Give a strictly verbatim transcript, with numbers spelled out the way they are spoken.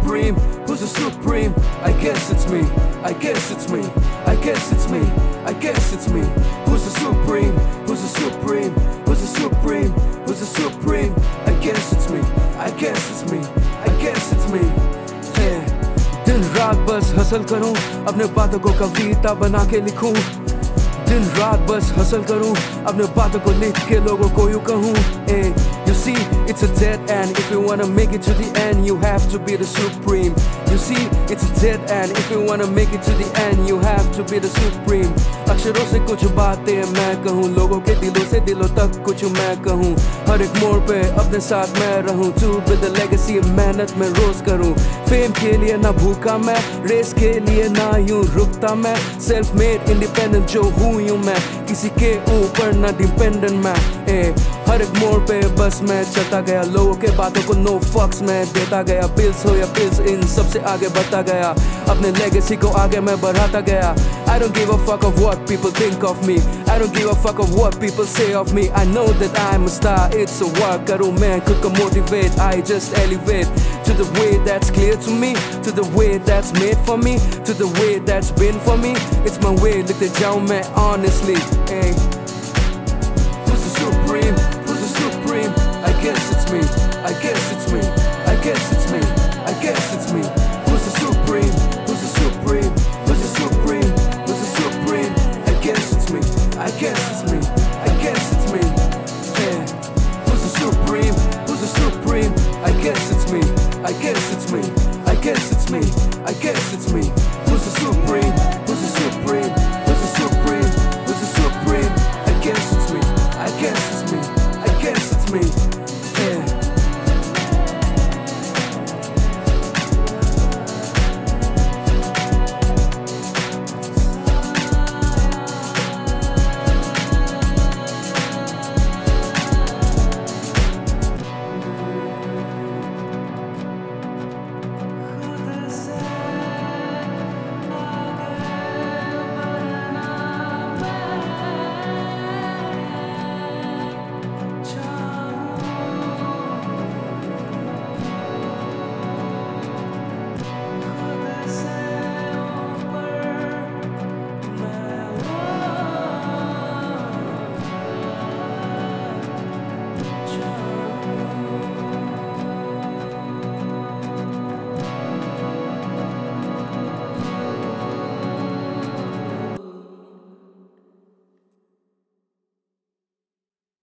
supreme? Who's the supreme? I guess it's me. I guess it's me. I guess it's me. I guess it's me. Who's the supreme? Who's the supreme? Who's the supreme? Who's the supreme? I guess it's me. I guess it's me. I guess it's me. Yeah. दिन रात बस hustle करूं, अपने बातों को कविता बना के लिखूं। दिन रात बस हसल करूं, अपने बातों को लिख के लोगों को यूं कहूं। Hey, you see, it's a dead end. If you wanna make it to the end, you have to be the supreme. You see, it's a dead end. If you wanna make it to the end, you have to be the supreme. अक्षरों से कुछ बातें मैं कहूँ, लोगों के दिलों से दिलों तक कुछ मैं कहूँ। हर एक मोड़ पे अपने साथ मैं रहूँ। To build a legacy, मेहनत में रोज करूँ। फेम के लिए ना भूखा मैं, रेस के लिए ना यूं रुकता मैं। सेल्फ मेड इंडिपेंडेंट जो हूँ यूं मैं, किसी के ऊपर ना डिपेंडेंट मैं। ए, हर एक मोड़ पे बस मैं चलता गया, लोगों के बातों को नो फक्स मैं देता गया। बिल्स हो या बिल्स, इन सबसे आगे बढ़ता गया, अपने लेगेसी को आगे मैं बढ़ाता गया। I don't give a fuck of what people think of me. I don't give a fuck of what people say of me. I know that I'm a star, it's a work करूँ मैं खुद को motivate. I just elevate to the way that's clear to me, to the way that's made for me, to the way that's been for me. It's my way, लिखते जाऊँ मैं honestly. Hey. Who's the supreme? Who's the supreme? I guess it's me. I guess it's me. I guess it's me. I guess it's me. Who's the supreme? Who's the supreme? Who's the supreme? Who's the supreme? I guess it's me. I guess it's me. I guess it's me. Yeah. Who's the supreme? Who's the supreme? I guess it's me. I guess it's me. I guess it's me. I guess it's me. Who's the supreme? Who's the supreme?